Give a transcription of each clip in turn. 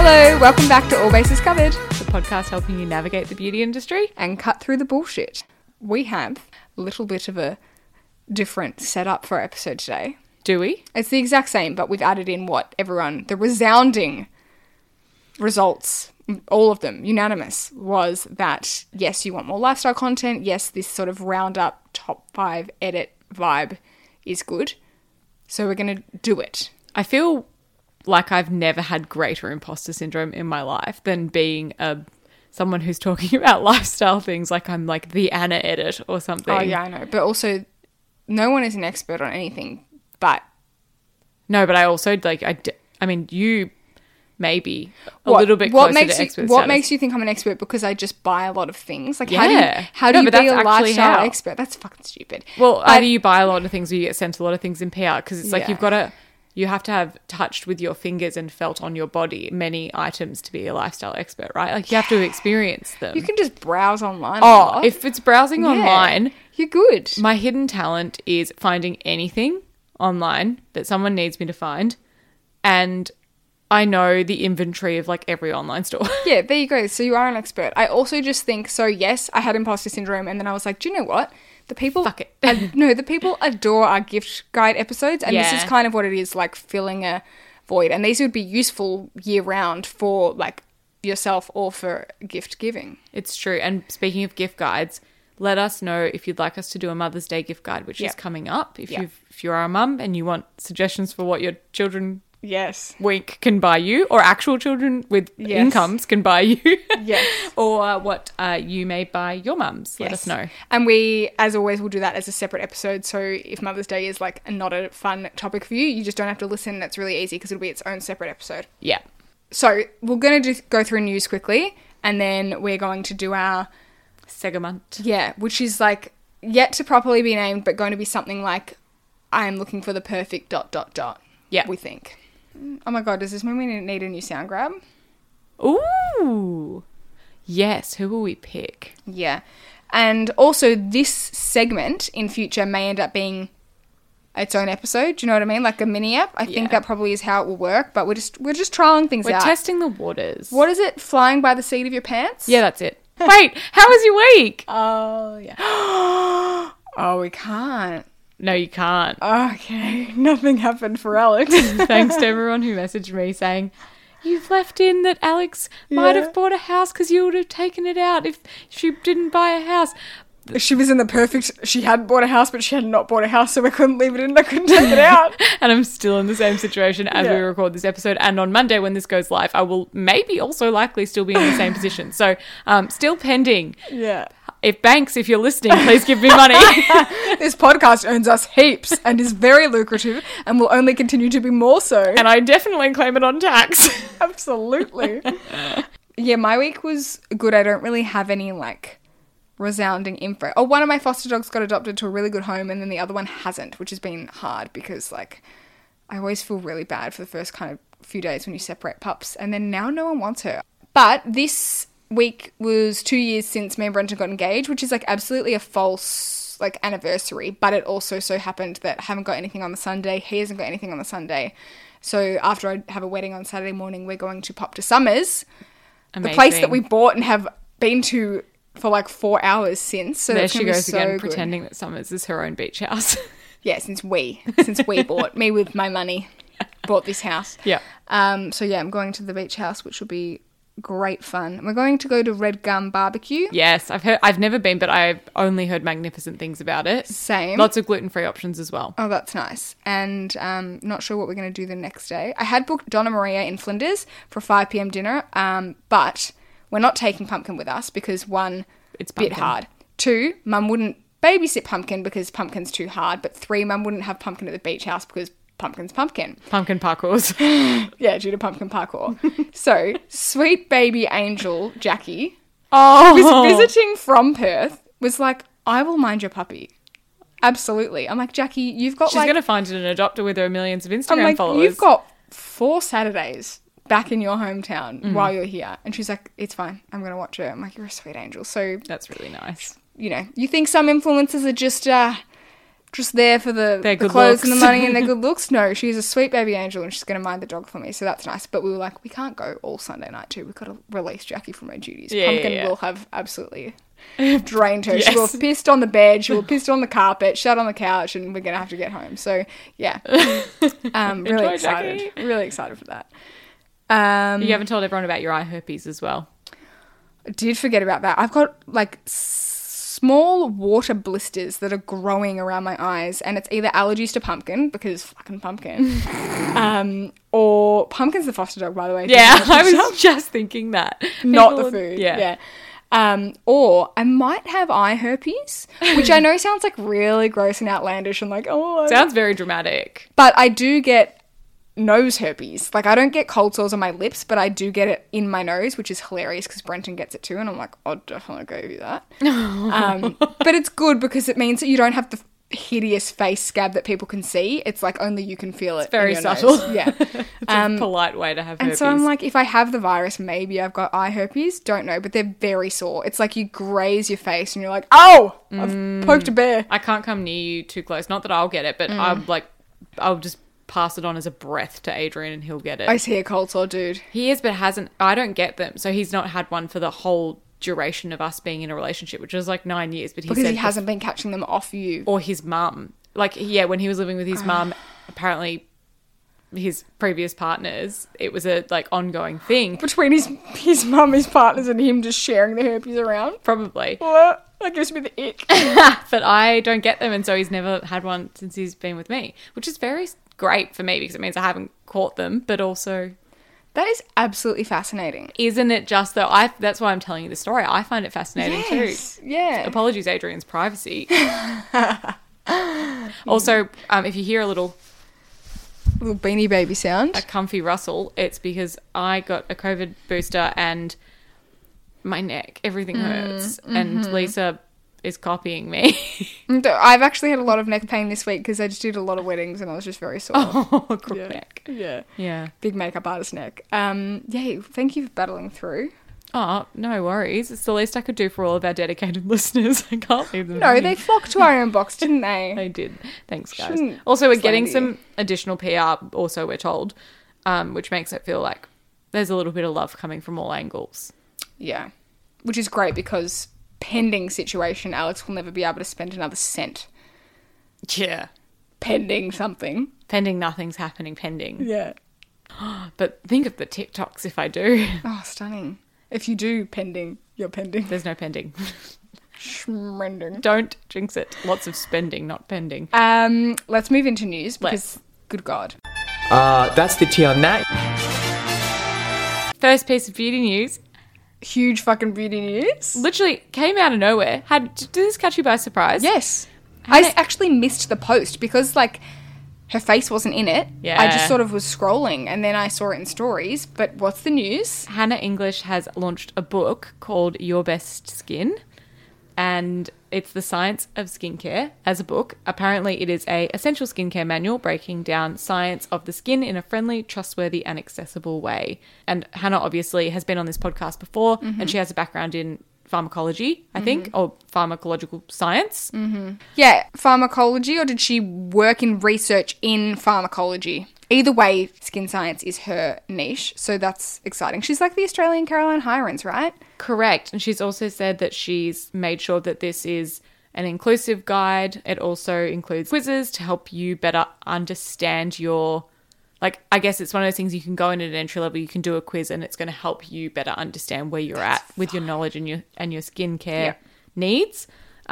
Hello, welcome back to All Bases Covered, The podcast helping you navigate the beauty industry. and cut through the bullshit. We have a little bit of a different setup for our episode today. Do we? It's the exact same, but we've added in the resounding results, all of them, unanimous, was that, yes, you want more lifestyle content. Yes, this sort of roundup top 5 edit vibe is good. So we're going to do it. I feel like I've never had greater imposter syndrome in my life than being someone who's talking about lifestyle things like I'm like the Anna edit or something. Oh, yeah, I know. But also, no one is an expert on anything, but... No, but I also, I mean, you maybe a little bit closer to expert What status. makes you think I'm an expert? Because I just buy a lot of things? Like, Yeah. how do No, you but be a that's actually lifestyle how. expert? That's fucking stupid. Well, either you buy a lot of things or you get sent a lot of things in PR because it's like Yeah. you have to have touched with your fingers and felt on your body many items to be a lifestyle expert, right? Like you have to experience them. You can just browse online. Oh, if it's browsing Yeah. online, You're good. my hidden talent is finding anything online that someone needs me to find. And I know the inventory of like every online store. Yeah, there you go. So you are an expert. I also just think, so yes, I had imposter syndrome, and then I was like, do you know what? The people... Fuck it. the people adore our gift guide episodes, and this is Yeah. kind of what it is, like filling a void. And these would be useful year-round for, like, yourself or for gift giving. It's true. And speaking of gift guides, let us know if you'd like us to do a Mother's Day gift guide, which is coming up. If you are a mum and you want suggestions for what your children... Yes. Wink can buy you, or actual children with incomes can buy you. Yes. Or what you may buy your mums. Let us know. And we, as always, will do that as a separate episode. So if Mother's Day is like not a fun topic for you, you just don't have to listen. That's really easy because it'll be its own separate episode. Yeah. So we're going to just go through news quickly, and then we're going to do our... Segment. Yeah, which is like yet to properly be named, but going to be something like, I'm looking for the perfect ... Yeah. We think. Oh my God, does this mean we need a new sound grab? Ooh. Yes. Who will we pick? Yeah. And also this segment in future may end up being its own episode. Do you know what I mean? Like a mini app. I think that probably is how it will work, but we're just trialing things We're out. testing the waters. What is it? Flying by the seat of your pants? Yeah, that's it. Wait, how was your week? Oh, yeah. Oh, we can't. No, you can't. Okay. Nothing happened for Alex. Thanks to everyone who messaged me saying, you've left in that Alex might have bought a house because you would have taken it out if she didn't buy a house. She was in the perfect... She had bought a house, but she had not bought a house, so I couldn't leave it in. I couldn't take it out. And I'm still in the same situation as we record this episode. And on Monday when this goes live, I will maybe also likely still be in the same position. So still pending. Yeah. If you're listening, please give me money. This podcast earns us heaps and is very lucrative and will only continue to be more so. And I definitely claim it on tax. Absolutely. Yeah, my week was good. I don't really have any, like, resounding info. Oh, one of my foster dogs got adopted to a really good home, and then the other one hasn't, which has been hard because, like, I always feel really bad for the first kind of few days when you separate pups, and then now no one wants her. But this week was 2 years since me and Brenton got engaged, which is, like, absolutely a false, like, anniversary, but it also so happened that I haven't got anything on the Sunday. He hasn't got anything on the Sunday. So after I have a wedding on Saturday morning, we're going to pop to Summers, the place that we bought and have been to for like 4 hours since. So there that's she gonna be goes so again, good. pretending that Summers is her own beach house. Yeah, since we bought, me with my money, bought this house. Yeah. So yeah, I'm going to the beach house, which will be great fun. We're going to go to Red Gum Barbecue. Yes, I've never been, but I've only heard magnificent things about it. Same. Lots of gluten-free options as well. Oh, that's nice. And not sure what we're going to do the next day. I had booked Donna Maria in Flinders for 5 p.m. dinner, but we're not taking Pumpkin with us because, one, It's a bit Pumpkin. hard. 2, Mum wouldn't babysit Pumpkin because Pumpkin's too hard. But 3, Mum wouldn't have Pumpkin at the beach house because Pumpkin's Pumpkin. Pumpkin parkours. Yeah, due to Pumpkin parkour. So, sweet baby angel Jackie, Oh. who was visiting from Perth, was like, I will mind your puppy. Absolutely. I'm like, Jackie, you've got She's like... going to find an adopter with her millions of I'm Instagram like, followers. you've got 4 Saturdays back in your hometown while you're here. And she's like, it's fine. I'm going to watch her. I'm like, you're a sweet angel. So, That's really nice. you know, you think some influencers are just just there for the good clothes and the looks. money and their good looks. No, she's a sweet baby angel and she's going to mind the dog for me. So that's nice. But we were like, we can't go all Sunday night too. We've got to release Jackie from her duties. Yeah, Pumpkin yeah. will have absolutely drained her. Yes. She will have pissed on the bed. She will have pissed on the carpet, shut on the couch, and we're going to have to get home. So yeah, really Enjoy, excited. Jackie. Really excited for that. You haven't told everyone about your eye herpes as well. I did forget about that. I've got like small water blisters that are growing around my eyes, and it's either allergies to Pumpkin, because fucking Pumpkin, or Pumpkin's the foster dog, by the way. Yeah, I was just thinking that. Not the People- food. Yeah. Or I might have eye herpes, which I know sounds like really gross and outlandish and like, oh, Sounds very dramatic. but I do get nose herpes. Like, I don't get cold sores on my lips, but I do get it in my nose, which is hilarious because Brenton gets it too, and I'm like, I'll definitely go do that. But it's good because it means that you don't have the hideous face scab that people can see. It's like only you can feel it. It's very subtle. Yeah. It's a polite way to have And herpes. so I'm like, if I have the virus, maybe I've got eye herpes. Don't know, but they're very sore. It's like you graze your face and you're like, oh, I've poked a bear. I can't come near you too close. Not that I'll get it, but I'll just pass it on as a breath to Adrian and he'll get it. I see a cold sore dude. He is, but hasn't. I don't get them. So he's not had one for the whole duration of us being in a relationship, which was like 9 years. But he Because said he hasn't been catching them off you. or his mum. Like, yeah, when he was living with his mum, apparently his previous partners, it was a like ongoing thing. Between his mum, his partners, and him just sharing the herpes around. Probably. What? That gives me the ick. But I don't get them, and so he's never had one since he's been with me, which is very great for me because it means I haven't caught them, but also... That is absolutely fascinating. Isn't it just though? That's why I'm telling you the story. I find it fascinating too. Yeah. Apologies, Adrian's privacy. Also, if you hear a little Little Beanie Baby sound. a comfy rustle, it's because I got a COVID booster and my neck, everything hurts, and Lisa is copying me. I've actually had a lot of neck pain this week because I just did a lot of weddings and I was just very sore. Oh, crook Yeah. neck. Yeah. Yeah. Big makeup artist neck. Yeah, thank you for battling through. Oh, no worries. It's the least I could do for all of our dedicated listeners. I can't leave them. No, hanging. they flocked to our inbox, didn't they? They did. Thanks, guys. Shouldn't Also, we're getting slander you. some additional PR, also, we're told, which makes it feel like there's a little bit of love coming from all angles. Yeah. Which is great because pending situation, Alex will never be able to spend another cent Yeah. pending something. Pending nothing's happening, pending. Yeah. But think of the TikToks if I do. Oh, stunning. If you do pending, you're pending. There's no pending. Schmending. Don't jinx it. Lots of spending, not pending. Let's move into news because, good God. That's the tea on that. First piece of beauty news. Huge fucking beauty news. Literally came out of nowhere. Did this catch you by surprise? Yes. Hannah- I actually missed the post because, like, her face wasn't in it. Yeah. I just sort of was scrolling and then I saw it in stories. But what's the news? Hannah English has launched a book called Your Best Skin, and it's the science of skincare as a book. Apparently, it is a essential skincare manual breaking down science of the skin in a friendly, trustworthy, and accessible way. And Hannah obviously has been on this podcast before, and she has a background in pharmacology, I think, or pharmacological science. Yeah, pharmacology, or did she work in research in pharmacology? Either way, skin science is her niche, so that's exciting. She's like the Australian Caroline Hirons, right? Correct. And she's also said that she's made sure that this is an inclusive guide. It also includes quizzes to help you better understand your... Like, I guess it's one of those things you can go in at an entry level, you can do a quiz, and it's going to help you better understand where you're at with your knowledge and your skincare needs.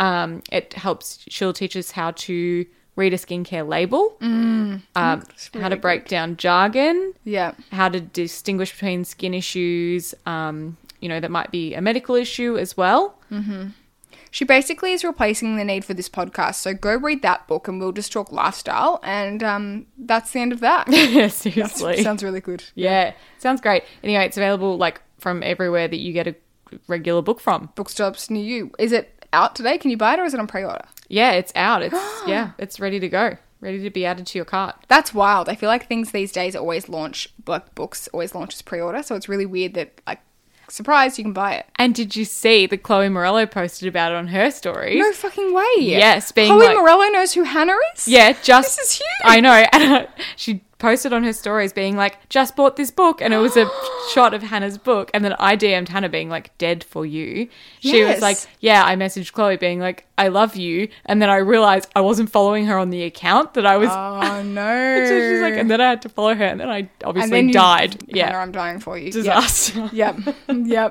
She'll teach us how to read a skincare label, how to break down jargon, Yeah. how to distinguish between skin issues, that might be a medical issue as well. She basically is replacing the need for this podcast, so go read that book and we'll just talk lifestyle, and that's the end of that. Yeah, seriously. Sounds really good. Yeah, sounds great. Anyway, it's available like from everywhere that you get a regular book from. Bookstops near you. Is it out today? Can you buy it, or is it on pre-order? Yeah, it's out. It's ready to go. Ready to be added to your cart. That's wild. I feel like things these days always launch, like books always launch as pre-order, so it's really weird that like surprise, you can buy it. And did you see that Chloe Morello posted about it on her stories? No fucking way. Yes, being Chloe like- Morello knows who Hannah is? Yeah, just... This is huge. I know. And she posted on her stories being like, just bought this book. And it was a shot of Hannah's book. And then I DM'd Hannah being like, dead for you. She was Yes. like, yeah, I messaged Chloe being like, I love you. And then I realized I wasn't following her on the account that I was... Oh, no. So she's like, and then I had to follow her. And then I obviously And then you- died. Hannah, Yeah. I'm dying for you. Disaster. Yep. Yep.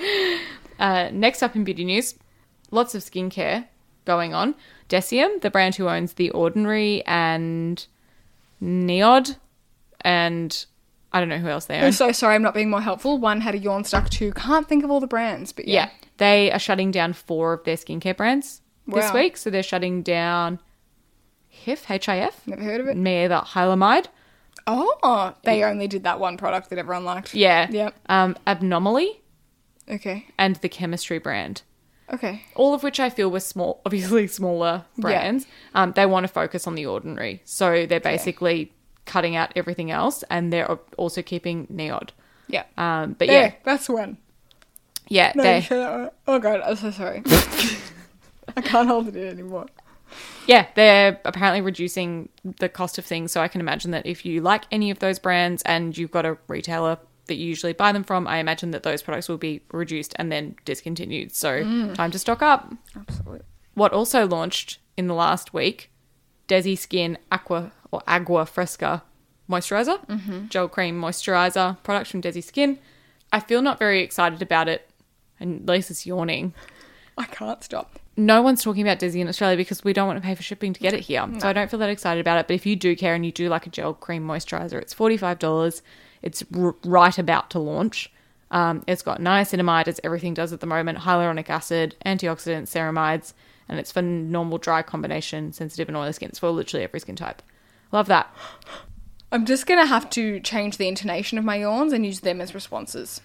Next up in beauty news, lots of skincare going on. Decium, the brand who owns The Ordinary and Neod, and I don't know who else they own. I'm so sorry I'm not being more helpful. One had a yawn stuck, two can't think of all the brands, but Yeah, they are shutting down 4 of their skincare brands this Wow. week. So they're shutting down HIF, H-I-F, Never heard of it. me either, Hylamide. Oh, they only did that one product that everyone liked. Yeah. Yep. Abnomaly Okay. and the Chemistry brand. Okay. All of which I feel were small, obviously smaller brands. They want to focus on The Ordinary. So they're basically cutting out everything else, and they're also keeping Neod. Yeah. But There, yeah, that's one. yeah, No, they you said that one. Oh god, I'm so sorry. I can't hold it in anymore. yeah, they're apparently reducing the cost of things. So I can imagine that if you like any of those brands and you've got a retailer that you usually buy them from, I imagine that those products will be reduced and then discontinued. So time to stock up. Absolutely. What also launched in the last week, Desi Skin Agua Fresca Moisturizer, gel cream moisturizer product from Desi Skin. I feel not very excited about it, and Lisa's yawning. I can't stop. No one's talking about Desi in Australia because we don't want to pay for shipping to get it here. So I don't feel that excited about it. But if you do care and you do like a gel cream moisturizer, it's $45. It's right about to launch. It's got niacinamide, as everything does at the moment, hyaluronic acid, antioxidants, ceramides, and it's for normal, dry combination, sensitive and oily skin. It's for literally every skin type. Love that. I'm just gonna have to change the intonation of my yawns and use them as responses.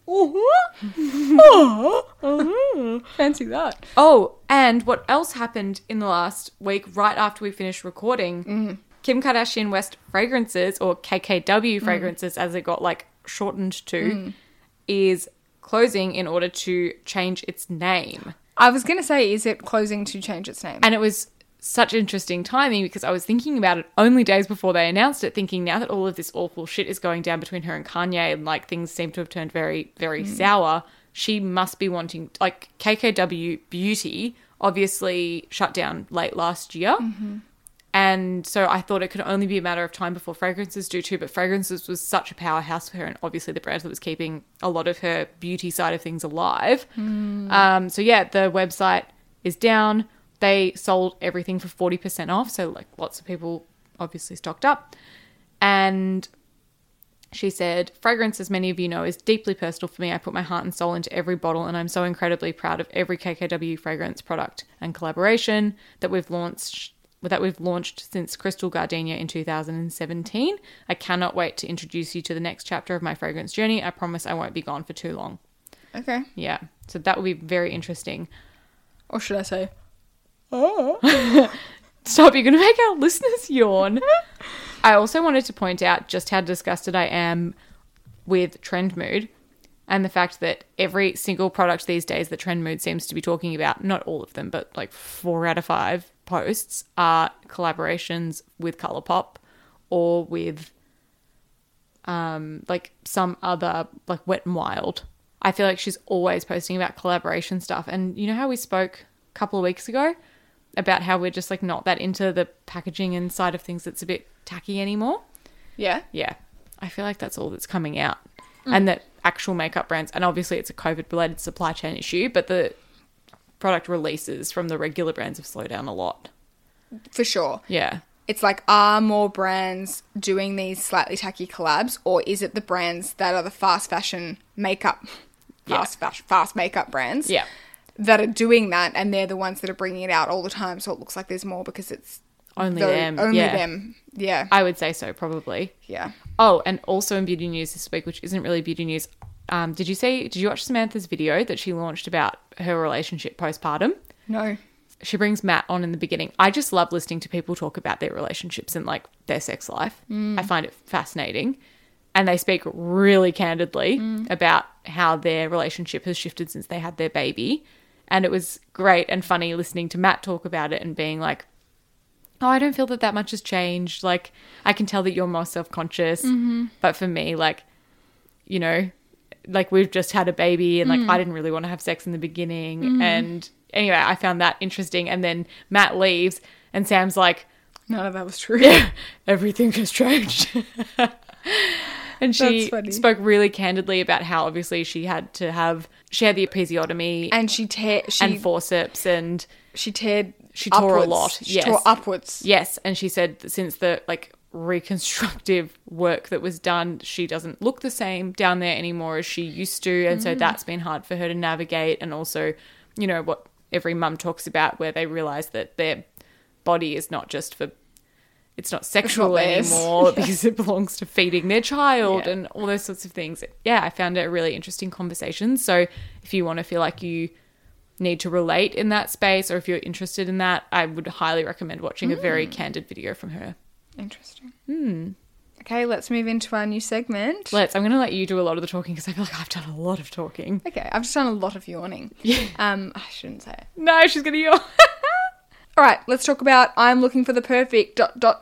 Fancy that. Oh, and what else happened in the last week, right after we finished recording, Kim Kardashian West Fragrances, or KKW Fragrances as it got like shortened to, is closing in order to change its name. I was gonna say, is it closing to change its name? And it was such interesting timing because I was thinking about it only days before they announced it, thinking now that all of this awful shit is going down between her and Kanye and like things seem to have turned very, very sour, she must be wanting, like KKW Beauty obviously shut down late last year. And so I thought it could only be a matter of time before Fragrances do too, but Fragrances was such a powerhouse for her and obviously the brand that was keeping a lot of her beauty side of things alive. So yeah, the website is down. They sold everything for 40% off, so like lots of people obviously stocked up. And she said, fragrance, as many of you know, is deeply personal for me. I put my heart and soul into every bottle, and I'm so incredibly proud of every KKW fragrance product and collaboration that we've launched since Crystal Gardenia in 2017. I cannot wait to introduce you to the next chapter of my fragrance journey. I promise I won't be gone for too long. Okay. Yeah, so that will be very interesting. Or should I say, Stop, you're going to make our listeners yawn. I also wanted to point out just how disgusted I am with Trend Mood and the fact that every single product these days that Trend Mood seems to be talking about, not all of them, but like 4 out of 5 posts are collaborations with Colourpop or with like some other, like Wet n Wild. I feel like she's always posting about collaboration stuff. And you know how we spoke a couple of weeks ago about how we're just like not that into the packaging and side of things that's a bit tacky anymore? yeah? Yeah. I feel like that's all that's coming out. And that actual makeup brands, and obviously it's a COVID-related supply chain issue, but the product releases from the regular brands have slowed down a lot. For sure. Yeah. It's like, are more brands doing these slightly tacky collabs, or is it the brands that are the fast fashion makeup, fast makeup brands? Yeah. That are doing that, and they're the ones that are bringing it out all the time, so it looks like there's more because it's Only them. Only Yeah. them. Yeah. I would say so, probably. Yeah. Oh, and also in beauty news this week, which isn't really beauty news, did you watch Samantha's video that she launched about her relationship postpartum? No. She brings Matt on in the beginning. I just love listening to people talk about their relationships and like their sex life. I find it fascinating. And they speak really candidly about how their relationship has shifted since they had their baby. And it was great and funny listening to Matt talk about it and being like, oh, I don't feel that much has changed. Like, I can tell that you're more self-conscious. But for me, like, you know, like we've just had a baby and like I didn't really want to have sex in the beginning. And anyway, I found that interesting. And then Matt leaves and Sam's like, None of that was true. yeah, everything has changed. And she That's funny. spoke really candidly about how obviously she had the episiotomy And she and forceps and she teared. she tore a upwards. lot. She Yes. tore upwards. Yes, and she said that since the like reconstructive work that was done, she doesn't look the same down there anymore as she used to, and so that's been hard for her to navigate. And also, you know, what every mum talks about, where they realize that their body is not just for, it's not sexual theirs. anymore because it belongs to feeding their child Yeah. and all those sorts of things. Yeah, I found it a really interesting conversation. So if you want to feel like you need to relate in that space, or if you're interested in that, I would highly recommend watching a very candid video from her. Interesting. Okay, let's move into our new segment. I'm going to let you do a lot of the talking because I feel like I've done a lot of talking. Okay, I've just done a lot of yawning. I shouldn't say it. No, she's going to yawn. All right, let's talk about I'm looking for the perfect ...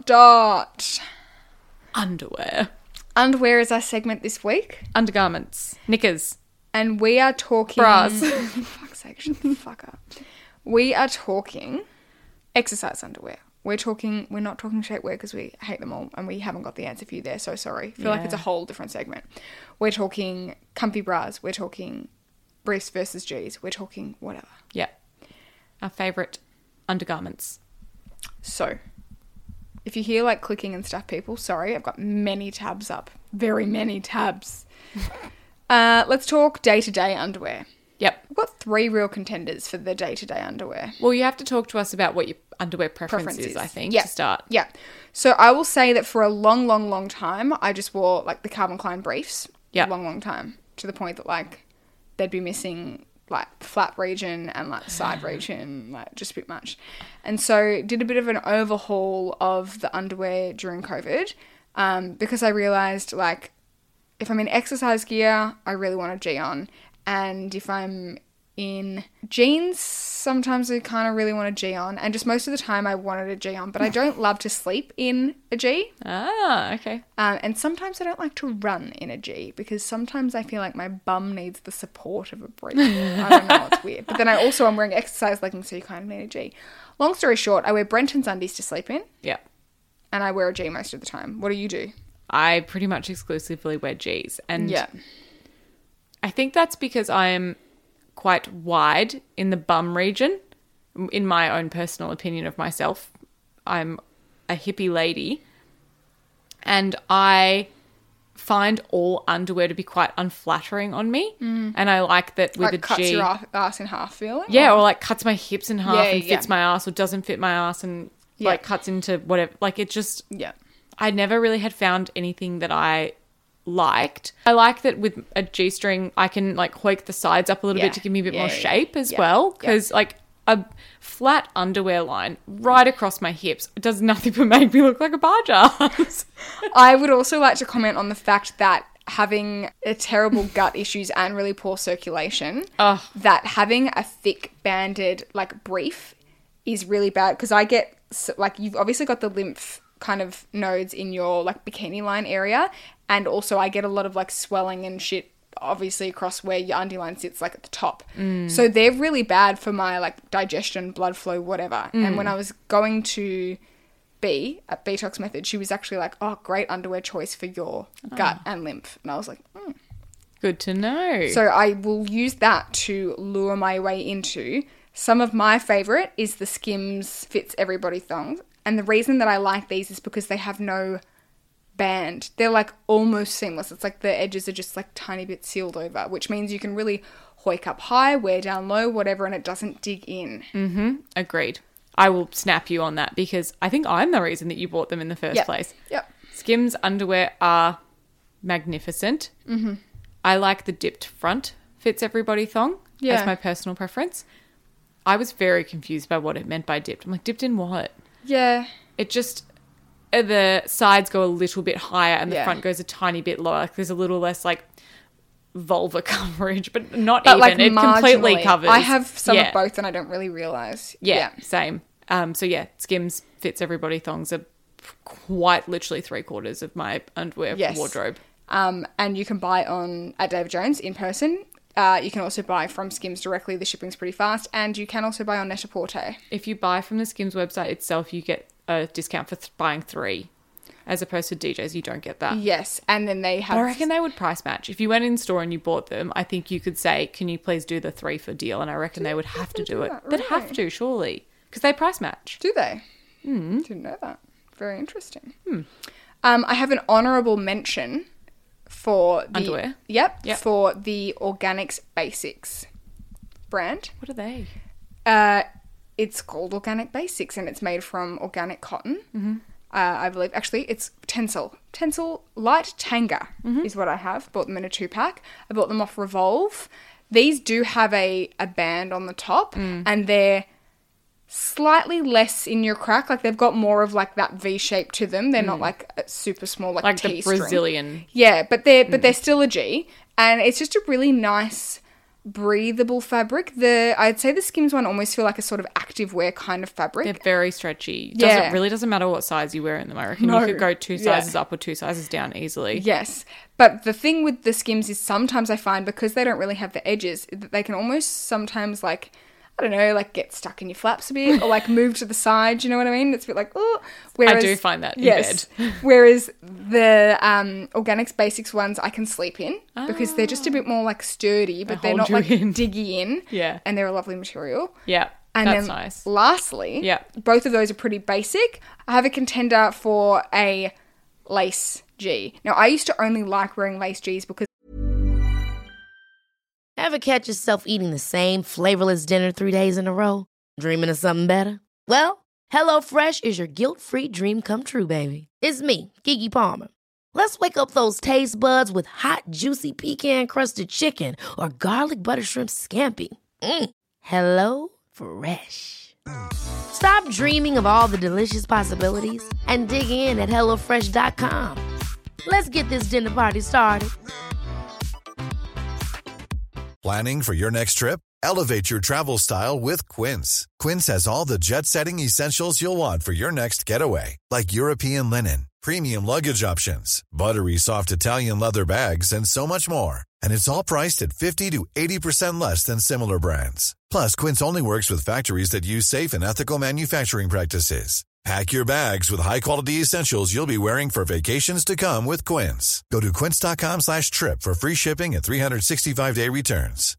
Underwear. Underwear is our segment this week, Undergarments. Knickers. and we are talking Bras. For fuck's sake, shut the fuck up. We are talking exercise underwear. We're not talking shapewear because we hate them all and we haven't got the answer for you there, so sorry. I feel like it's a whole different segment. We're talking comfy bras. We're talking briefs versus G's. We're talking whatever. Yeah. Our favourite undergarments. So, if you hear like clicking and stuff, people, sorry, I've got many tabs up. Very many tabs. Let's talk day-to-day underwear. Yep. We've got 3 real contenders for the day-to-day underwear. Well, you have to talk to us about what your underwear preference is, I think, Yeah. to start. Yeah. So I will say that for a long, long, long time, I just wore like the Calvin Klein briefs. Yeah. Long, long time. To the point that like they'd be missing like the flap region and like the side region, like just a bit much. And so did a bit of an overhaul of the underwear during COVID because I realised like if I'm in exercise gear, I really want a G on. And if I'm in jeans, sometimes I kind of really want a G on. And just most of the time I wanted a G on. But I don't love to sleep in a G. Ah, okay. And sometimes I don't like to run in a G because sometimes I feel like my bum needs the support of a brief. I don't know, it's weird. But then I'm wearing exercise leggings, so you kind of need a G. Long story short, I wear Brenton's undies to sleep in. Yeah. And I wear a G most of the time. What do you do? I pretty much exclusively wear G's. And Yeah. I think that's because I'm quite wide in the bum region, in my own personal opinion of myself. I'm a hippie lady, and I find all underwear to be quite unflattering on me. And I like that with Like a cuts G. your ass in half feeling? Yeah, or like cuts my hips in half Yeah, and yeah. fits my ass, or doesn't fit my ass and Yeah. like cuts into whatever. Like it just, Yeah. I never really had found anything that I liked. I like that with a G-string, I can like hoik the sides up a little Yeah. bit to give me a bit Yeah, more yeah, shape as yeah. well. Yeah. Because like a flat underwear line right across my hips does nothing but make me look like a barge ass. I would also like to comment on the fact that having a terrible gut issues and really poor circulation, Ugh. that having a thick banded like brief is really bad because I get like you've obviously got the lymph kind of nodes in your like bikini line area, and also I get a lot of like swelling and shit obviously across where your undie line sits like at the top. So they're really bad for my like digestion, blood flow, whatever. And when I was going to B at Betox Method, she was actually like, oh, great underwear choice for your gut and lymph. And I was like, Good to know. So I will use that to lure my way into some of my favourite is the Skims Fits Everybody thongs. And the reason that I like these is because they have no band. They're like almost seamless. It's like the edges are just like tiny bit sealed over, which means you can really hoik up high, wear down low, whatever, and it doesn't dig in. Agreed. I will snap you on that because I think I'm the reason that you bought them in the first Yep. place. Yep. Skims underwear are magnificent. Mm-hmm. I like the dipped front Fits Everybody thong Yeah. as my personal preference. I was very confused by what it meant by dipped. I'm like, dipped in what? Yeah. It just, the sides go a little bit higher and the Yeah. front goes a tiny bit lower. Like there's a little less like vulva coverage, but not But, even. like, It completely marginally. covers. I have some Yeah. of both and I don't really realise. Yeah, same. So yeah, Skims fits everybody. Thongs are quite literally 3/4 of my underwear Yes. wardrobe. And you can buy at David Jones in person. You can also buy from Skims directly. The shipping's pretty fast. And you can also buy on Net-a-Porter. If you buy from the Skims website itself, you get a discount for buying 3. As opposed to DJs, you don't get that. Yes. And then they have... But I reckon they would price match. If you went in store and you bought them, I think you could say, can you please do the 3 for deal? And I reckon they would have to do it. that? They'd have Really? to, surely. Because they price match. Do they? Didn't know that. Very interesting. I have an honourable mention for the... Underwear? Yep. Yep. For the Organics Basics brand. What are they? It's called Organic Basics and it's made from organic cotton. I believe. Actually, it's Tencel. Tencel Light Tanga is what I have. Bought them in a 2-pack. I bought them off Revolve. These do have a band on the top and they're slightly less in your crack. Like they've got more of like that V shape to them. They're not like a super small like The T-string. Brazilian. Yeah, but they're still a G, and it's just a really nice breathable fabric. I'd say the Skims one almost feel like a sort of activewear kind of fabric. They're very stretchy. Yeah. Really doesn't matter what size you wear in them. I reckon No. you could go 2 Yeah. sizes up or 2 sizes down easily. Yes, but the thing with the Skims is sometimes I find because they don't really have the edges, that they can almost sometimes like, I don't know, like get stuck in your flaps a bit or like move to the side, you know what I mean? It's a bit like, oh. I do find that in bed. Whereas the Organics Basics ones I can sleep in because they're just a bit more like sturdy, but they're hold not you like in. diggy in. Yeah. And they're a lovely material. Yeah, And that's then nice. lastly, Yeah. both of those are pretty basic. I have a contender for a lace G. Now, I used to only like wearing lace Gs because Ever catch yourself eating the same flavorless dinner 3 days in a row? Dreaming of something better? Well, HelloFresh is your guilt-free dream come true, baby. It's me, Keke Palmer. Let's wake up those taste buds with hot, juicy pecan-crusted chicken or garlic butter shrimp scampi. Hello Fresh. Stop dreaming of all the delicious possibilities and dig in at HelloFresh.com. Let's get this dinner party started. Planning for your next trip? Elevate your travel style with Quince. Quince has all the jet-setting essentials you'll want for your next getaway, like European linen, premium luggage options, buttery soft Italian leather bags, and so much more. And it's all priced at 50 to 80% less than similar brands. Plus, Quince only works with factories that use safe and ethical manufacturing practices. Pack your bags with high-quality essentials you'll be wearing for vacations to come with Quince. Go to quince.com/trip for free shipping and 365-day returns.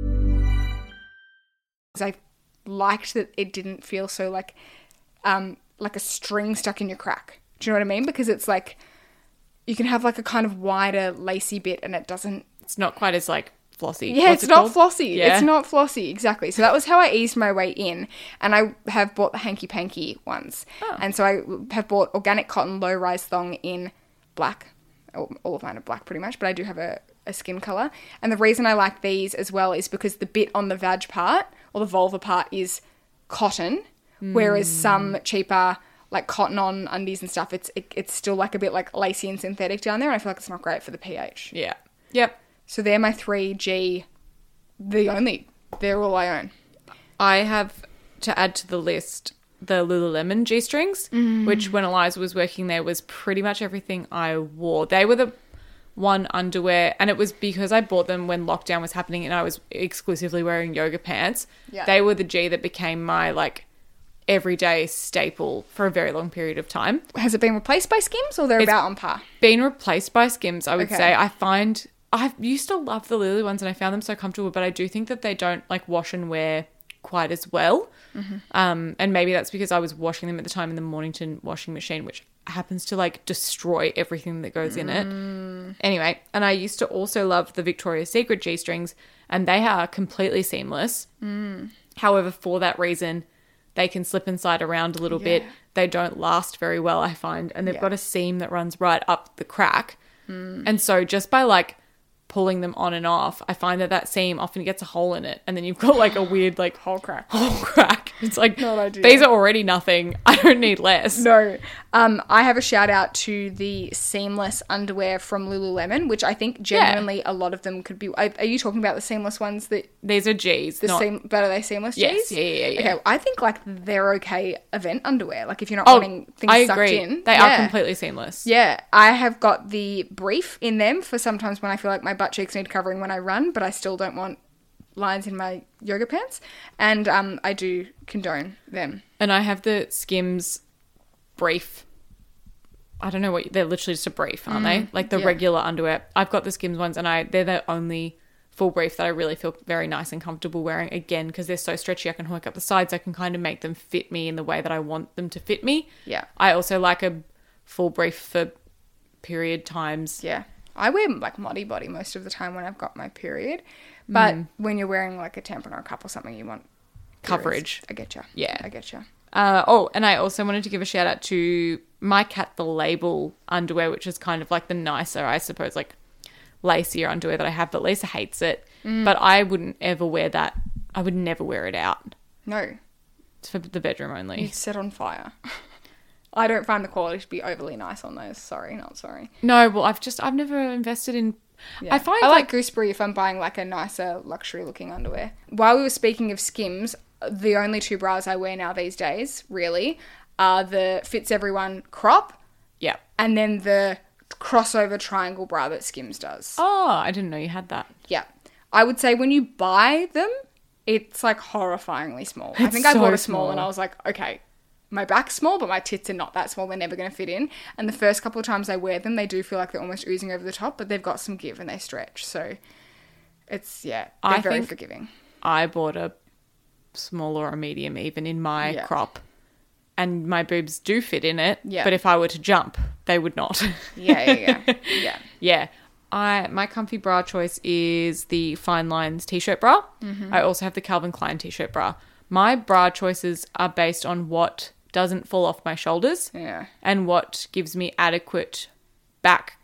I liked that it didn't feel so like a string stuck in your crack. Do you know what I mean? Because it's like you can have like a kind of wider lacy bit and it doesn't... It's not quite as like flossy. Yeah, What's it's it not called? flossy. Yeah. It's not flossy, exactly. So that was how I eased my way in. And I have bought the Hanky Panky ones. Oh. And so I have bought organic cotton low-rise thong in black. All of mine are black pretty much, but I do have a skin colour. And the reason I like these as well is because the bit on the vag part, or the vulva part, is cotton, whereas some cheaper like cotton on undies and stuff, it's still like a bit like lacy and synthetic down there, and I feel like it's not great for the pH. Yeah. Yep. So they're my 3G, they're all I own. I have to add to the list the Lululemon G-strings, which when Eliza was working there was pretty much everything I wore. They were the one underwear, and it was because I bought them when lockdown was happening and I was exclusively wearing yoga pants. Yeah. They were the G that became my like everyday staple for a very long period of time. Has it been replaced by Skims or they're It's- about on par? Been replaced by Skims, I would Okay. say. I used to love the Lily ones and I found them so comfortable, but I do think that they don't like wash and wear quite as well. And maybe that's because I was washing them at the time in the Mornington washing machine, which happens to like destroy everything that goes in it. Anyway, and I used to also love the Victoria's Secret G-strings, and they are completely seamless. However, for that reason, they can slip and slide around a little bit. They don't last very well, I find, and they've got a seam that runs right up the crack. And so just by like pulling them on and off, I find that seam often gets a hole in it, and then you've got like a weird like hole crack. It's like, Not ideal. these are already nothing. I don't need less. No. I have a shout out to the seamless underwear from Lululemon, which I think genuinely a lot of them could be. Are you talking about the seamless ones that These are G's. but are they seamless G's? Yes, yeah. Okay, I think like they're okay event underwear. Like if you're not wanting things I sucked agree. in. They are completely seamless. Yeah, I have got the brief in them for sometimes when I feel like my butt cheeks need covering when I run, but I still don't want lines in my yoga pants. And I do condone them. And I have the Skims brief. I don't know what they're literally just a brief, aren't they? Like the regular underwear. I've got the Skims ones, and they're the only full brief that I really feel very nice and comfortable wearing. Again, because they're so stretchy, I can hook up the sides. I can kind of make them fit me in the way that I want them to fit me. Yeah. I also like a full brief for period times. Yeah. I wear like Modi Body most of the time when I've got my period. But when you're wearing like a tampon or a cup or something, you want Coverage. I get you. Yeah. I get you. And I also wanted to give a shout out to My Cat The Label underwear, which is kind of like the nicer, I suppose, like lacier underwear that I have, but Lisa hates it. But I wouldn't ever wear that. I would never wear it out. No. It's for the bedroom only. You'd set on fire. I don't find the quality to be overly nice on those. Sorry, not sorry. No, well, I've never invested in... Yeah. I find I like Gooseberry if I'm buying like a nicer luxury looking underwear. While we were speaking of Skims, the only two bras I wear now these days, really, are the Fits Everyone crop Yeah. and then the crossover triangle bra that Skims does. Oh, I didn't know you had that. Yeah. I would say when you buy them, it's like horrifyingly small. I think I so bought a small small. and I was like, okay, my back's small, but my tits are not that small. They're never going to fit in. And the first couple of times I wear them, they do feel like they're almost oozing over the top, but they've got some give and they stretch. So it's, they're very think forgiving. I bought a small or a medium even in my crop, and my boobs do fit in it. Yeah. But if I were to jump, they would not. Yeah. Yeah. My comfy bra choice is the Fine Lines t-shirt bra. I also have the Calvin Klein t-shirt bra. My bra choices are based on what doesn't fall off my shoulders and what gives me adequate back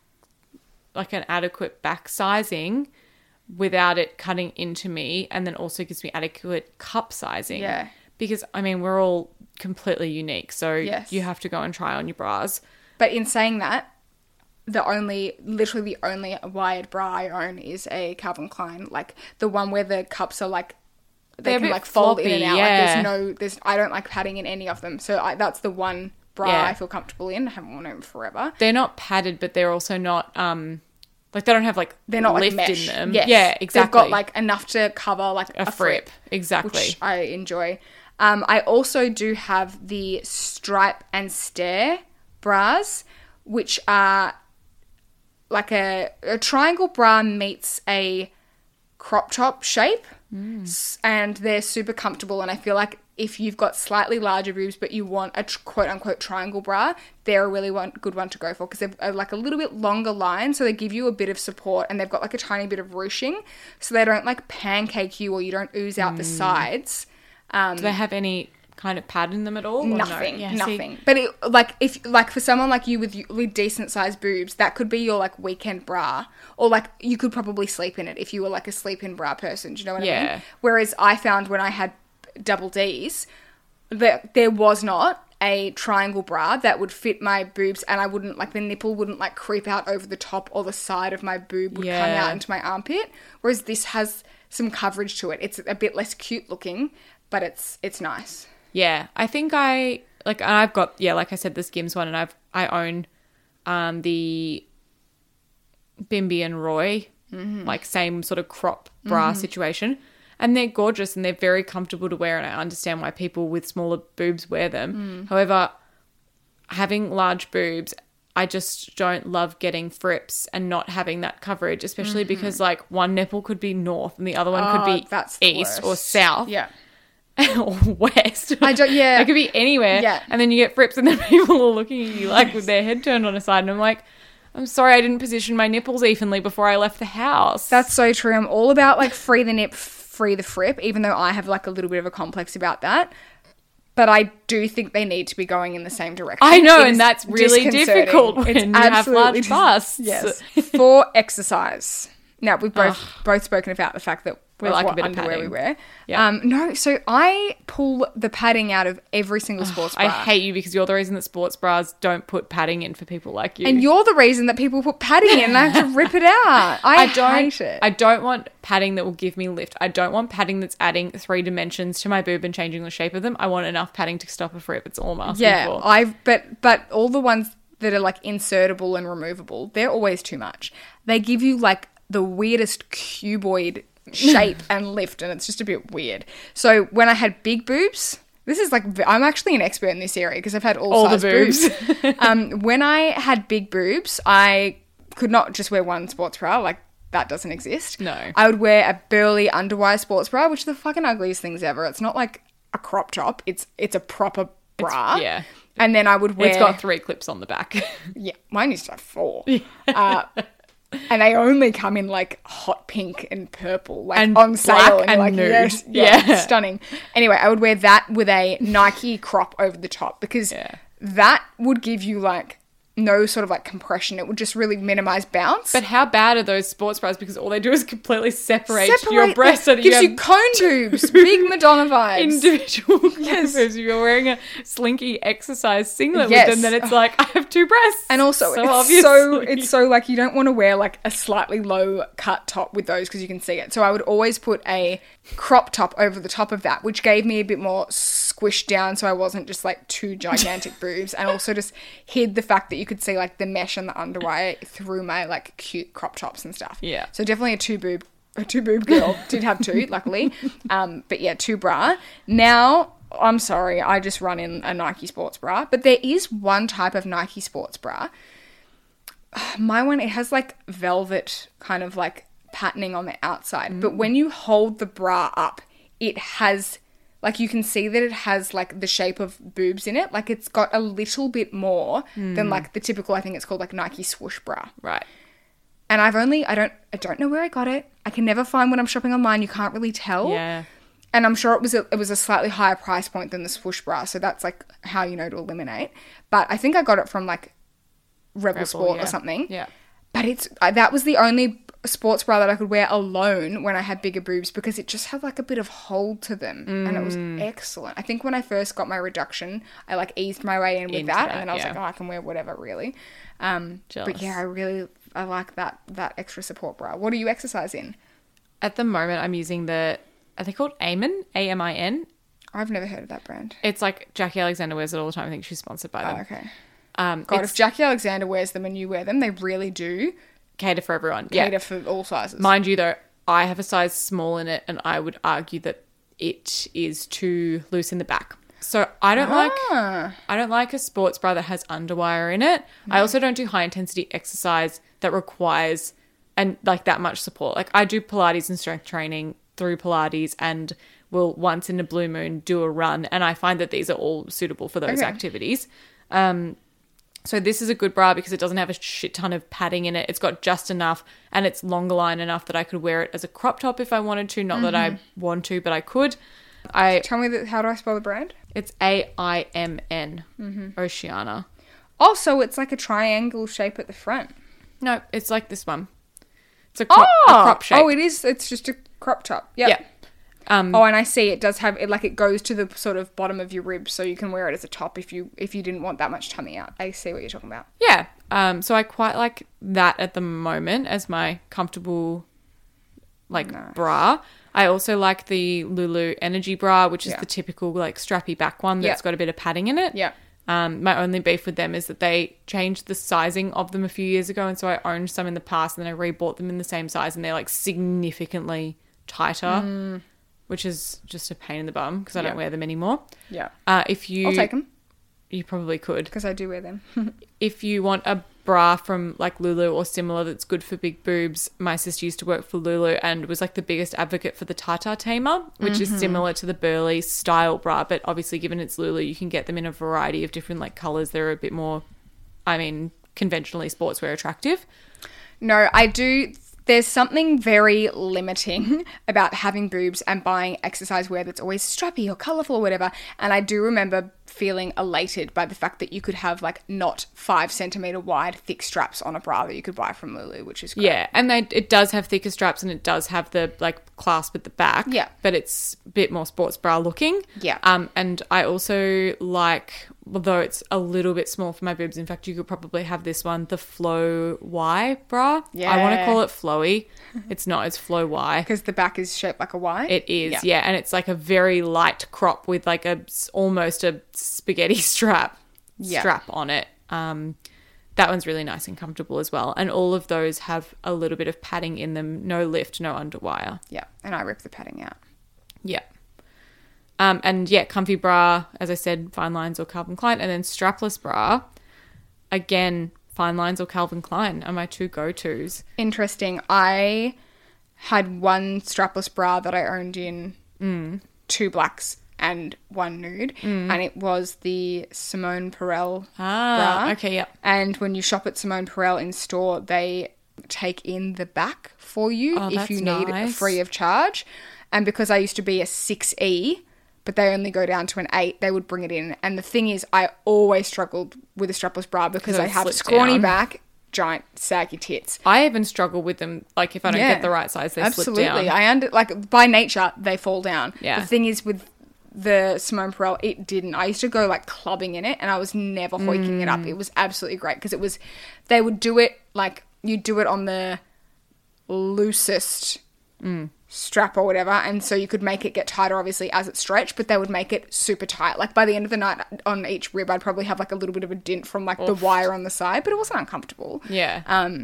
sizing without it cutting into me, and then also gives me adequate cup sizing. Yeah. Because, I mean, we're all completely unique, so you have to go and try on your bras. But in saying that, literally the only wired bra I own is a Calvin Klein, like the one where the cups are like, they They're a can bit like fold in and floppy, out. yeah. Like I don't like padding in any of them. So that's the one bra Yeah. I feel comfortable in. I haven't worn them forever. They're not padded, but they're also not, like they don't have like They're not lift like mesh. in them. Yes. Yeah, exactly. They've got like enough to cover like a frip. Exactly. which I enjoy. I also do have the Stripe and Stare bras, which are like a triangle bra meets a crop top shape. And they're super comfortable, and I feel like if you've got slightly larger boobs but you want a quote-unquote triangle bra, they're a really good one to go for because they're like a little bit longer line, so they give you a bit of support, and they've got like a tiny bit of ruching, so they don't like pancake you or you don't ooze out the sides. Do they have any kind of pad in them at all? Or Nothing, no? Yeah, nothing. see, But if for someone like you with decent sized boobs, that could be your like weekend bra, or like you could probably sleep in it if you were like a sleep-in bra person. Do you know what I Yeah. mean? Whereas I found when I had double Ds, that there was not a triangle bra that would fit my boobs, and I wouldn't like the nipple wouldn't like creep out over the top, or the side of my boob would come Yeah. out into my armpit. Whereas this has some coverage to it. It's a bit less cute looking, but it's nice. yeah, I think I've got, like I said, the Skims one, and I own the Bimby and Roy, like same sort of crop bra situation. And they're gorgeous and they're very comfortable to wear, and I understand why people with smaller boobs wear them. However, having large boobs, I just don't love getting frips and not having that coverage, especially because like one nipple could be north and the other one could be that's the east or worst. south. Yeah. Or west. I don't- yeah. It could be anywhere. Yeah. And then you get frips and then people are looking at you like with their head turned on a side, and I'm like, I'm sorry I didn't position my nipples evenly before I left the house. That's so true. I'm all about like free the nip, free the frip, even though I have like a little bit of a complex about that. But I do think they need to be going in the same direction. I know, It and is that's really disconcerting. difficult when you have large dis- busts. Yes. For exercise. Now, we've both spoken about the fact that We of like a what bit of underwear padding. we wear. Yeah. No, so I pull the padding out of every single sports bra. I hate you because you're the reason that sports bras don't put padding in for people like you. And you're the reason that people put padding in and I have to rip it out. I hate it. I don't want padding that will give me lift. I don't want padding that's adding 3 dimensions to my boob and changing the shape of them. I want enough padding to stop a rip. It's all I'm asking for. But all the ones that are like insertable and removable, they're always too much. They give you like the weirdest cuboid shape and lift, and it's just a bit weird. So when I had big boobs, this is like, I'm actually an expert in this area because I've had all size the boobs. When I had big boobs, I could not just wear one sports bra. Like, that doesn't exist. No. I would wear a burly underwire sports bra, which are the fucking ugliest things ever. It's not like a crop top. It's a proper bra. Yeah. And then I would wear... It's got 3 clips on the back. Yeah, mine used to have 4. And they only come in like hot pink and purple, like And on sale. black And you're and like, nude. yes, Yeah. stunning. Anyway, I would wear that with a Nike crop over the top because that would give you like no sort of like compression. It would just really minimize bounce. But how bad are those sports bras? Because all they do is completely separate your breasts. So that gives you you have cone boobs, big Madonna vibes. individual boobs. If you're wearing a slinky exercise singlet Yes. with them, then it's like, I have 2 breasts. And also, it's so like you don't want to wear like a slightly low cut top with those because you can see it. So I would always put a crop top over the top of that, which gave me a bit more squished down, so I wasn't just like 2 gigantic boobs, and also just hid the fact that you could see like the mesh and the underwire through my like cute crop tops and stuff. Yeah. So definitely a two boob girl. Did have 2, luckily. But yeah, 2 bra. Now, I'm sorry, I just run in a Nike sports bra, but there is one type of Nike sports bra. My one, it has like velvet kind of like patterning on the outside, but when you hold the bra up, it has like, you can see that it has like the shape of boobs in it. Like, it's got a little bit more than like the typical, I think it's called like Nike swoosh bra. Right. And I don't know where I got it. I can never find when I'm shopping online. You can't really tell. Yeah. And I'm sure it was a slightly higher price point than the swoosh bra. So that's like how you know to eliminate. But I think I got it from like Rebel Sport yeah. or something. Yeah. But that was the only sports bra that I could wear alone when I had bigger boobs because it just had like a bit of hold to them and it was excellent. I think when I first got my reduction, I like eased my way in with that, and then I was like, oh, I can wear whatever really. But yeah, I like that extra support bra. What do you exercise in? At the moment, I'm using are they called Amin? A-M-I-N? I've never heard of that brand. It's like Jackie Alexander wears it all the time. I think she's sponsored by them. Oh, okay. God, if Jackie Alexander wears them and you wear them, they really do Cater for everyone. cater for all sizes. Mind you, though, I have a size small in it, and I would argue that it is too loose in the back. So I don't like a sports bra that has underwire in it. I also don't do high intensity exercise that requires and like that much support. Like, I do Pilates and strength training through Pilates, and will once in a blue moon do a run, and I find that these are all suitable for those activities. So this is a good bra because it doesn't have a shit ton of padding in it. It's got just enough, and it's longer line enough that I could wear it as a crop top if I wanted to. Not that I want to, but I could. Tell me how do I spell the brand? It's A-I-M-N, Oceana. Also, it's like a triangle shape at the front. No, it's like this one. It's a crop shape. Oh, it is. It's just a crop top. Yep. Yeah. And I see it does have it, like it goes to the sort of bottom of your ribs, so you can wear it as a top if you didn't want that much tummy out. I see what you're talking about. Yeah. So I quite like that at the moment as my comfortable bra. I also like the Lulu Energy bra, which is the typical like strappy back one that's got a bit of padding in it. Yeah. My only beef with them is that they changed the sizing of them a few years ago, and so I owned some in the past, and then I rebought them in the same size, and they're like significantly tighter, which is just a pain in the bum because I don't wear them anymore. Yeah. I'll take them. You probably could. Because I do wear them. If you want a bra from like Lulu or similar that's good for big boobs, my sister used to work for Lulu and was like the biggest advocate for the Tata Tamer, which is similar to the Burley style bra, but obviously given it's Lulu, you can get them in a variety of different like colours. They're a bit more, conventionally sportswear attractive. No, I do There's something very limiting about having boobs and buying exercise wear that's always strappy or colourful or whatever. And I do remember feeling elated by the fact that you could have like not 5 centimetre wide thick straps on a bra that you could buy from Lulu, which is great. Yeah, and it does have thicker straps and it does have the like clasp at the back. Yeah. But it's a bit more sports bra looking. Yeah. And I also like, although it's a little bit small for my boobs, in fact, you could probably have this one, the Flow Y bra. Yeah. I want to call it Flowy. It's not, it's Flow Y. Because the back is shaped like a Y. It is, yeah. And it's like a very light crop with like almost a spaghetti strap on it. That one's really nice and comfortable as well. And all of those have a little bit of padding in them. No lift, no underwire. Yeah, and I rip the padding out. Yeah. And yeah, comfy bra, as I said, Fine Lines or Calvin Klein. And then strapless bra, again, Fine Lines or Calvin Klein are my 2 go-tos. Interesting. I had one strapless bra that I owned in 2 blacks and 1 nude, and it was the Simone Perel bra. Okay, yeah. And when you shop at Simone Perel in store, they take in the back for you if you need it nice. free of charge. And because I used to be a 6E, but they only go down to an 8, they would bring it in. And the thing is, I always struggled with a strapless bra because I have scrawny back, giant saggy tits. I even struggle with them, like if I don't get the right size, they slip down. Absolutely. Like by nature, they fall down. Yeah. The thing is with the Simone Perel, it didn't. I used to go like clubbing in it and I was never hoiking it up. It was absolutely great because they would do it like, you do it on the loosest strap or whatever, and so you could make it get tighter obviously as it stretched, but they would make it super tight. Like by the end of the night on each rib I'd probably have like a little bit of a dint from like the wire on the side, but it wasn't uncomfortable. Yeah.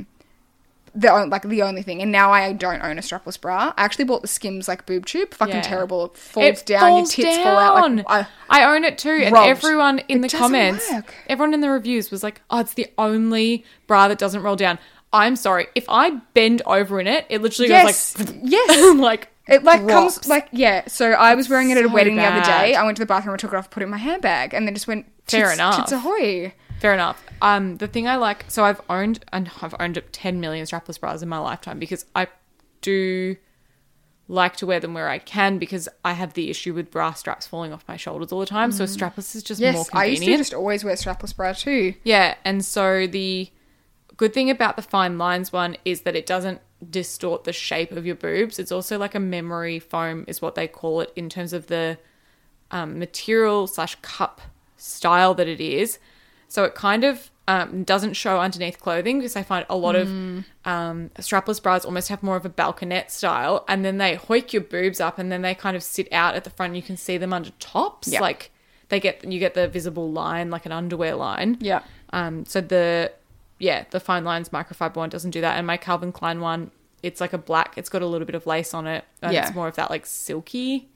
The only thing, and now I don't own a strapless bra. I actually bought the Skims like boob tube. Fucking terrible. It falls down, your tits fall out. Like, I own it too, and robbed. everyone in the doesn't comments, work. everyone in the reviews was like, "Oh, it's the only bra that doesn't roll down." I'm sorry, if I bend over in it, it literally goes like, like it like drops. comes like So I was wearing it at a so wedding the other bad. day. I went to the bathroom and took it off, put it in my handbag, and then just went. Fair enough. Tits ahoy. Fair enough. The thing I like, so I've owned 10 million strapless bras in my lifetime because I do like to wear them where I can because I have the issue with bra straps falling off my shoulders all the time. So strapless is just more Yes, convenient. I used to just always wear strapless bra too. Yeah, and so the good thing about the Fine Lines one is that it doesn't distort the shape of your boobs. It's also like a memory foam is what they call it in terms of the material / cup style that it is. So it kind of doesn't show underneath clothing because I find a lot of strapless bras almost have more of a balconette style, and then they hoik your boobs up and then they kind of sit out at the front. You can see them under tops. Yeah. Like you get the visible line, like an underwear line. Yeah. So the Fine Lines microfiber one doesn't do that, and my Calvin Klein one, it's like a black. It's got a little bit of lace on it, and it's more of that like silky,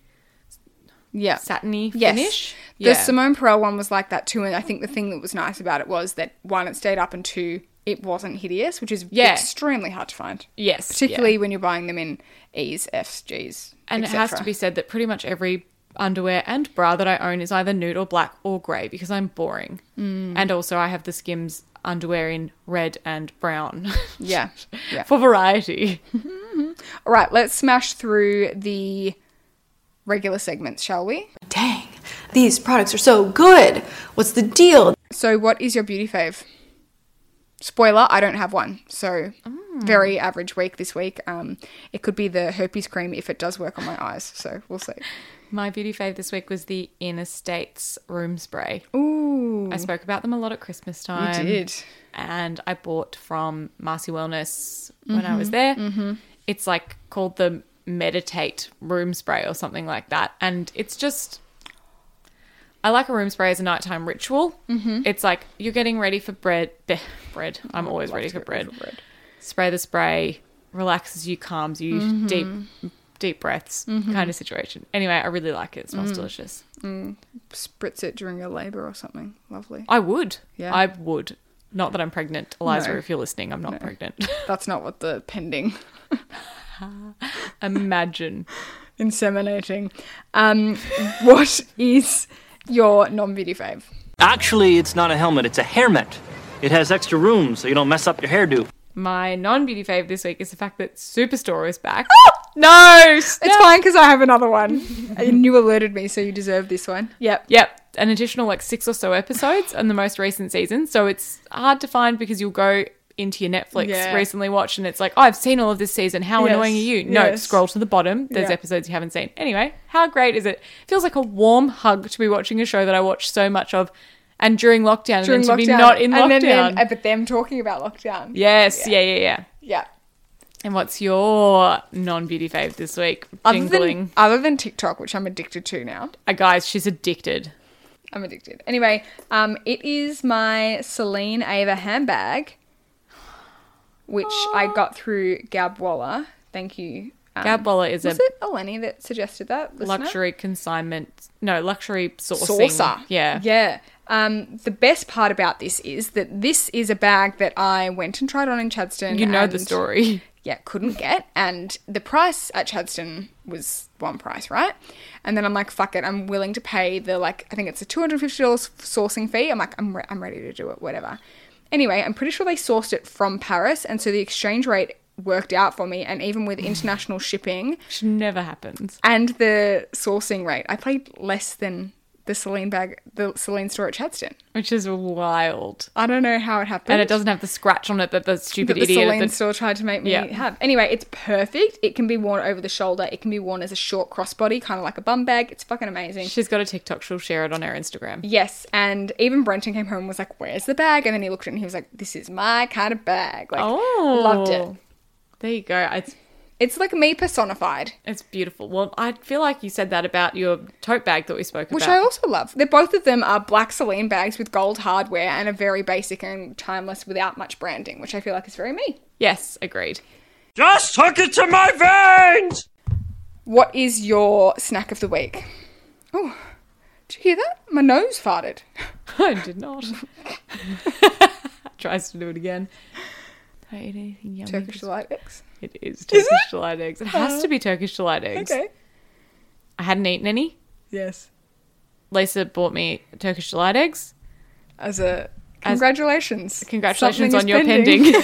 satiny finish. The Simone Perel one was like that too, and I think the thing that was nice about it was that 1, it stayed up, and 2, it wasn't hideous, which is extremely hard to find. Yes, particularly when you're buying them in E's, F's, G's, and it has to be said that pretty much every underwear and bra that I own is either nude or black or grey because I'm boring. And also I have the Skims underwear in red and brown. Yeah. For variety. All right, let's smash through the regular segments, shall we? Dang, these products are so good. What's the deal? So what is your beauty fave? Spoiler, I don't have one. So very average week this week. It could be the herpes cream if it does work on my eyes. So we'll see. My beauty fave this week was the Inner States room spray. Ooh. I spoke about them a lot at Christmas time. You did. And I bought from Marcy Wellness when I was there. It's like called the Meditate room spray or something like that. And it's just, I like a room spray as a nighttime ritual. It's like you're getting ready for bread. I'm always ready for bread. Spray the spray, relaxes you, calms you, deep breaths kind of situation. Anyway, I really like it. It smells delicious. Spritz it during your labour or something. Lovely. I would. Yeah. I would. Not that I'm pregnant. Eliza, No. if you're listening, I'm not pregnant. That's not what the pending Imagine. inseminating. What is your non-beauty fave? Actually, it's not a helmet, it's a hairmet. It has extra room so you don't mess up your hairdo. My non-beauty fave this week is the fact that Superstore is back. No! It's fine because I have another one. And you alerted me, so you deserve this one. Yep. Yep. An additional 6 or so episodes in the most recent season. So it's hard to find because you'll go into your Netflix recently watched and it's like, oh, I've seen all of this season. How annoying are you? No, scroll to the bottom. There's episodes you haven't seen. Anyway, how great is it? Feels like a warm hug to be watching a show that I watch so much of. And during lockdown, and then to be not in lockdown. But them talking about lockdown. Yes, yeah. Yeah. And what's your non-beauty fave this week? Other than TikTok, which I'm addicted to now. Guys, she's addicted. I'm addicted. Anyway, it is my Celine Ava handbag, which I got through Gab Waller. Thank you. Gab Waller is was it Eleni that suggested that? Luxury consignment. No, luxury sourcing. Saucer. Yeah. Yeah. The best part about this is that this is a bag that I went and tried on in Chadstone. You know the story. Yeah, couldn't get. And the price at Chadstone was one price, right? And then I'm like, fuck it. I'm willing to pay the, I think it's a $250 sourcing fee. I'm like, I'm ready to do it, whatever. Anyway, I'm pretty sure they sourced it from Paris. And so the exchange rate worked out for me. And even with international shipping. Which never happens. And the sourcing rate, I paid less than the Celine store at Chadstone. Which is wild. I don't know how it happened. And it doesn't have the scratch on it that the stupid that the idiot Celine store tried to make me have. Anyway, it's perfect. It can be worn over the shoulder. It can be worn as a short crossbody, kind of like a bum bag. It's fucking amazing. She's got a TikTok. She'll share it on her Instagram. Yes. And even Brenton came home and was like, where's the bag? And then he looked at it and he was like, this is my kind of bag. Loved it. There you go. It's like me personified. It's beautiful. Well, I feel like you said that about your tote bag that we spoke about. Which I also love. Both of them are black Celine bags with gold hardware and are very basic and timeless without much branding, which I feel like is very me. Yes, agreed. Just hook it to my veins! What is your snack of the week? Oh, did you hear that? My nose farted. I did not. Tries to do it again. I ate anything yummy. Turkish Delight Eggs. It is Turkish Delight Eggs. It has to be Turkish Delight Eggs. Okay. I hadn't eaten any. Yes. Lisa bought me Turkish Delight Eggs. Congratulations. Congratulations on your pending.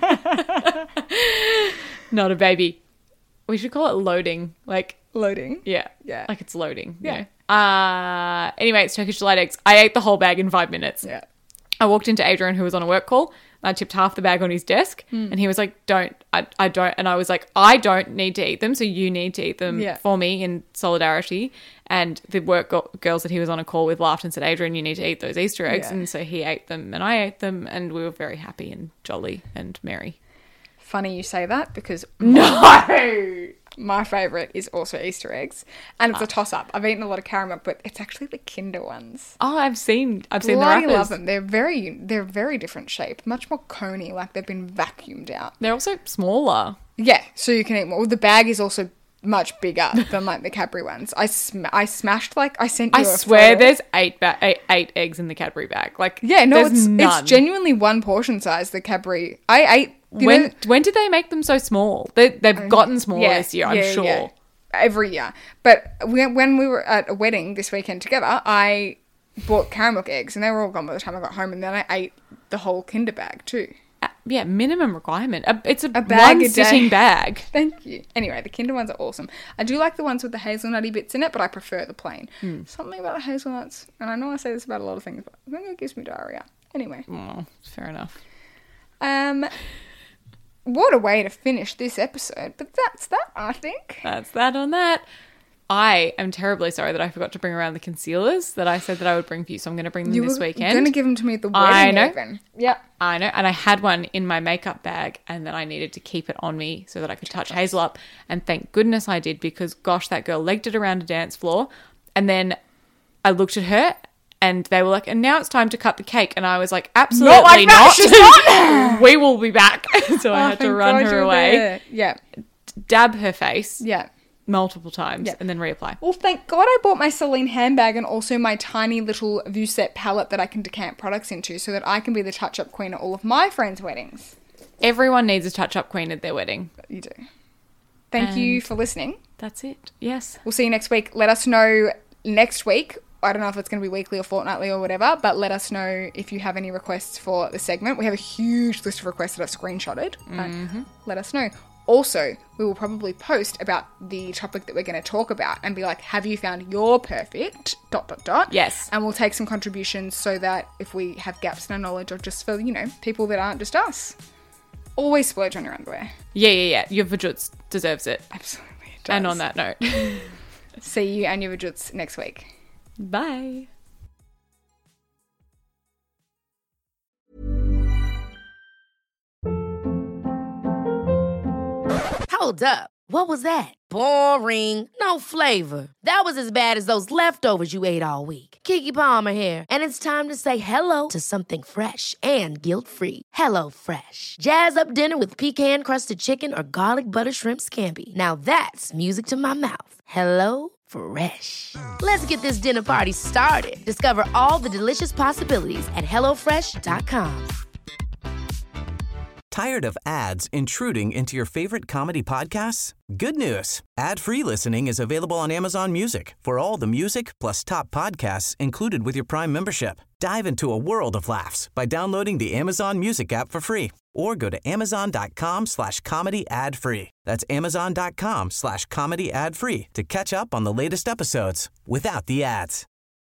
Not a baby. We should call it loading. Loading? Yeah. Yeah. Like it's loading. Yeah. Anyway, it's Turkish Delight Eggs. I ate the whole bag in 5 minutes. Yeah. I walked into Adrian, who was on a work call. I tipped half the bag on his desk and he was like, I don't. And I was like, I don't need to eat them. So you need to eat them for me in solidarity. And the work girls that he was on a call with laughed and said, Adrian, you need to eat those Easter eggs. Yeah. And so he ate them and I ate them and we were very happy and jolly and merry. Funny you say that because my favourite is also Easter eggs. And it's a toss-up. I've eaten a lot of caramel, but it's actually the Kinder ones. Oh, I've seen the Bloody wrappers. Love them. They're very different shape. Much more coney, like they've been vacuumed out. They're also smaller. Yeah, so you can eat more. The bag is also much bigger than the Cadbury ones. I smashed I sent you I a swear photo. there's eight eggs in the Cadbury bag. It's genuinely one portion size, the Cadbury. I ate... When did they make them so small? They've gotten smaller this year, I'm sure. Yeah. Every year. But when we were at a wedding this weekend together, I bought caramel eggs and they were all gone by the time I got home, and then I ate the whole Kinder bag too. Yeah, minimum requirement. It's a bag one sitting bag. Thank you. Anyway, the Kinder ones are awesome. I do like the ones with the hazelnutty bits in it, but I prefer the plain. Something about the hazelnuts, and I know I say this about a lot of things, but I think it gives me diarrhea. Anyway. Oh, fair enough. What a way to finish this episode, but that's that, I think. That's that on that. I am terribly sorry that I forgot to bring around the concealers that I said that I would bring for you, so I'm going to bring them this weekend. You're going to give them to me at the wedding. I know. Even. Yep. I know. And I had one in my makeup bag and then I needed to keep it on me so that I could touch Hazel up. And thank goodness I did, because gosh, that girl legged it around a dance floor. And then I looked at her and they were like, and now it's time to cut the cake. And I was like, absolutely not. We will be back. So I had to run her away. Yeah. Dab her face. Yeah. Multiple times and then reapply. Well, thank God I bought my Celine handbag and also my tiny little Vuset palette that I can decant products into so that I can be the touch-up queen at all of my friends' weddings. Everyone needs a touch-up queen at their wedding. You do. Thank you for listening. That's it. Yes. We'll see you next week. Let us know next week I don't know if it's going to be weekly or fortnightly or whatever, but let us know if you have any requests for the segment. We have a huge list of requests that I've screenshotted. Let us know. Also, we will probably post about the topic that we're going to talk about and be like, have you found your perfect ... Yes. And we'll take some contributions so that if we have gaps in our knowledge, or just for, people that aren't just us. Always splurge on your underwear. Yeah. Your vajutz deserves it. Absolutely. It does. And on that note. See you and your vajutz next week. Bye. Hold up. What was that? Boring. No flavor. That was as bad as those leftovers you ate all week. Keke Palmer here, and it's time to say hello to something fresh and guilt-free. Hello Fresh. Jazz up dinner with pecan-crusted chicken or garlic butter shrimp scampi. Now that's music to my mouth. Hello Fresh. Let's get this dinner party started. Discover all the delicious possibilities at hellofresh.com. Tired of ads intruding into your favorite comedy podcasts? Good news. Ad-free listening is available on Amazon Music for all the music plus top podcasts included with your Prime membership. Dive into a world of laughs by downloading the Amazon Music app for free or go to amazon.com/comedy ad-free. That's amazon.com/comedy ad-free to catch up on the latest episodes without the ads.